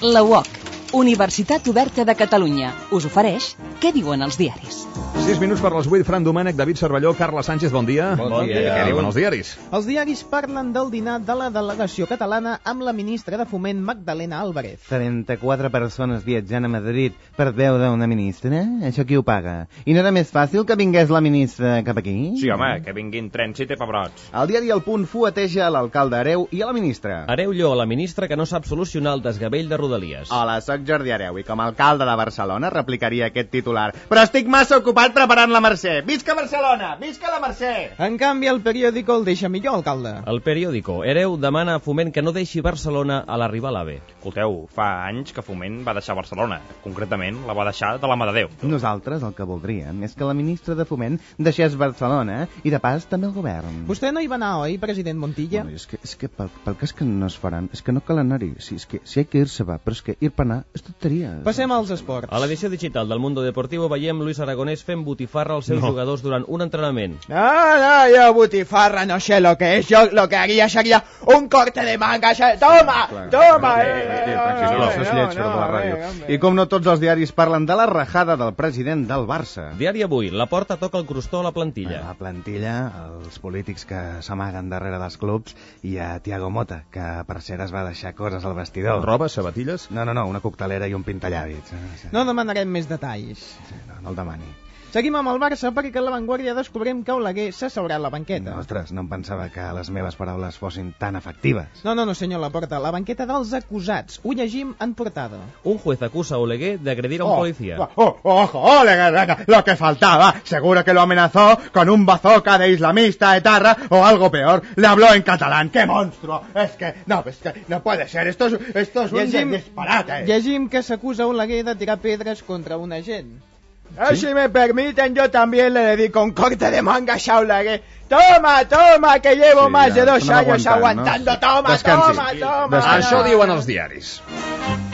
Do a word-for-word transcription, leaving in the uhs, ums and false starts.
La U O C, Universitat Oberta de Catalunya, us ofereix Què diuen els diaris. Sis minuts per les vuit, Fran Domènec, David Cervelló, Carla Sánchez, bon dia. Bon, bon dia. dia. Què diuen els diaris? Els diaris parlen del dinar de la delegació catalana amb la ministra de Foment, Magdalena Álvarez. trenta-quatre persones viatjant a Madrid per veure una ministra? Això qui ho paga? I no era més fàcil que vingués la ministra cap aquí? Sí, home, que vinguin trènsit i pebrots. El diari El Punt fueteja a l'alcalde Hereu i a la ministra. Hereu Lloó, la ministra que no sap solucionar el desgavell de Rodalies. Hola, soc Jordi Hereu i com a alcalde de Barcelona replicaria aquest titular. Però estic massa ocupat preparant la Mercè. Visca Barcelona! Visca la Mercè! En canvi, el periòdico el deixa millor, alcalde. El periòdico. Hereu demana a Foment que no deixi Barcelona a l'arribar a l'AVE. Escolteu, fa anys que Foment va deixar Barcelona. Concretament, la va deixar de la mà de Déu. Nosaltres el que voldríem és que la ministra de Foment deixés Barcelona i de pas també el govern. Vostè no hi va anar, oi, president Montilla? Bueno, és que, és que pel, pel cas que no es faran, és que no cal anar-hi. Si, és que, si hay que ir-se va, però és que ir per anar és tonteria. Passem als esports. A l'edició digital del Mundo Deportivo veiem Luis Aragonés fent botifarra als seus no. jugadors durant un entrenament. No, no, yo botifarra no sé lo que es. Yo lo que haría sería un corte de manga. Toma, clar, toma. I com no tots els diaris parlen de la rajada del president del Barça. Diari Avui, la porta toca el crostó a la plantilla. A la plantilla, els polítics que s'amaguen darrere dels clubs i a Thiago Motta, que per cert es va deixar coses al vestidor. Roba, sabatilles? No, no, no, una coctelera i un pintallavis. No demanarem més detalls. Sí, no, no el demani. Seguim amb el Barça perquè a La Vanguardia descobrem que Oleguer s'asseurà a la banqueta. Ostres, no em pensava que les meves paraules fossin tan efectives. No, no, no, senyor Laporta, la banqueta dels acusats. Ho llegim en portada. Un juez acusa a Oleguer de agredir a un oh, policía. Oh, oh, ojo, Oleguer, lo que faltaba. Seguro que lo amenazó con un bazooka de islamista, etarra o algo peor. Le habló en catalán. ¡Qué monstruo! Es que, no, es que no puede ser. Esto es, esto es llegim, un disparate. Llegim que s'acusa Oleguer de tirar pedres contra un agent. ¿Sí? Si me permiten, yo también le dedico un corte de mangas a Oleguer. Toma, toma, que llevo sí, más de dos años aguantando. No? Toma, Descansi. toma, toma. Descansi. Això diuen els diaris.